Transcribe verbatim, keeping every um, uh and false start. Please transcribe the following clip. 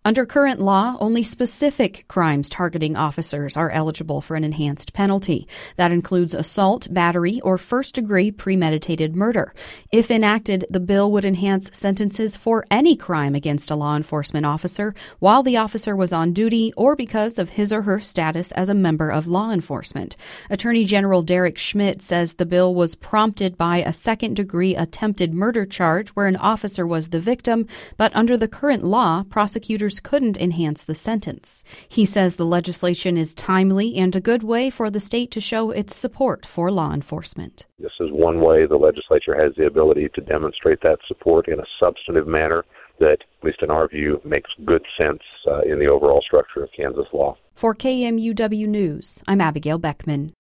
Under current law, only specific crimes targeting officers are eligible for an enhanced penalty. That includes assault, battery, or first-degree premeditated murder. If enacted, the bill would enhance sentences for any crime against a law enforcement officer while the officer was on duty or because of his or her status as a member of law enforcement. Attorney General Derek Schmidt says the bill was prompted by a second-degree attempted murder charge where an officer was the victim, but under the current law, prosecutors couldn't enhance the sentence. He says the legislation is timely and a good way for the state to show its support for law enforcement. This is one way the legislature has the ability to demonstrate that support in a substantive manner that, at least in our view, makes good sense uh, in the overall structure of Kansas law. For K M U W News, I'm Abigail Beckman.